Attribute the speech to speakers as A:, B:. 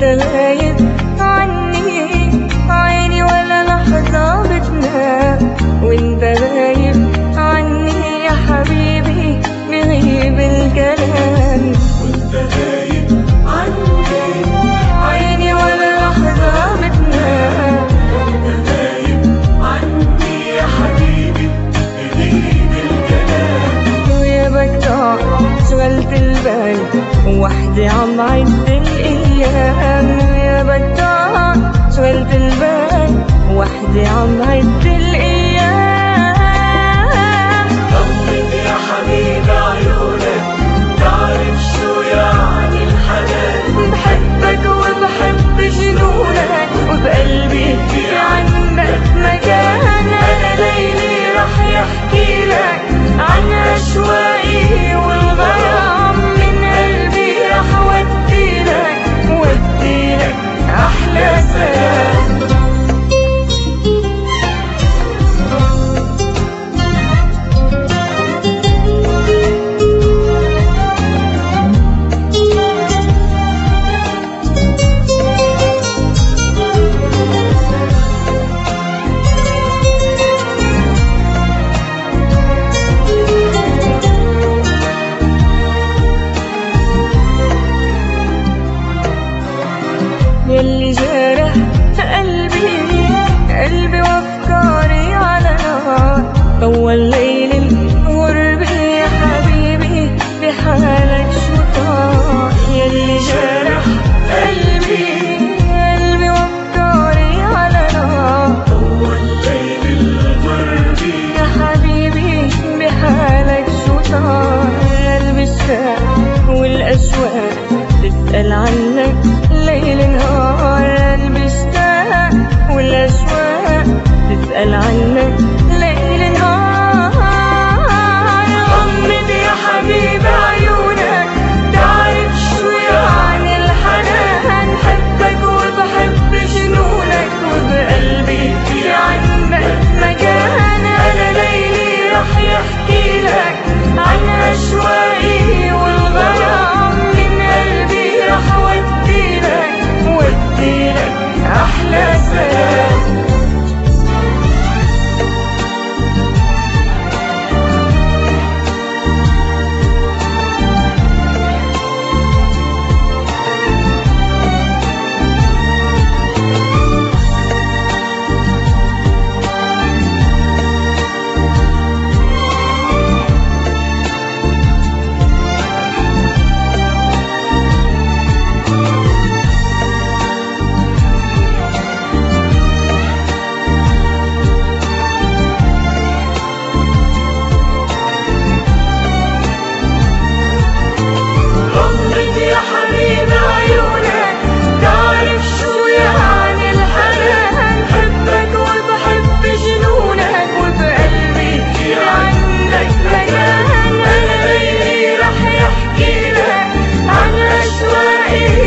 A: وانت غايب عني، عيني ولا لحظة بتنام. وانت غايب عني يا حبيبي بغيب الكلام.
B: وانت غايب عني،
A: عيني ولا لحظة بتنام.
B: وانت غايب عني يا حبيبي بغيب الكلام.
A: ويابك شغلت البال وحدي عم عد الأيام. ويابك شغلت البال وحدي عم عد الأيام.
B: طمن يا حبيبي عيونك، تعرف شو يعني الحنان.
A: بحبك وبحب جنونك، وبقلبي في عندك مكان. أنا ليلي رح يحكي لك عن أشواقي والغرام. من قلبي رح وديلك أحلى سلام. يلي جرح قلبي وافكاري على نار. طول ليل الغربة يا حبيبي بحالك شو طار. يلي جرح قلبي وافكاري على نار.
B: طول ليل الغربة
A: يا حبيبي بحالك شو طار. قلبي اشتاق والأشواق تسأل عنك ليل نهار. قلبي اشتاق والأشواق تسأل عنك ليل نهار. غمض يا حبيبي عيونك، تعرف شو يعني الحنان. بحبك وبحب جنونك، وبقلبي في عندك مكان. أنا ليلي رح يحكي لك عن أشواقي والغرام. من قلبي رح وديلك أحلى سلام. يا حبيبي عيونك، تعرف شو يعني الحنان. بحبك وبحب جنونك، وبقلبي في عندك مكان. أنا ليلي رح يحكي لك عن أشواقي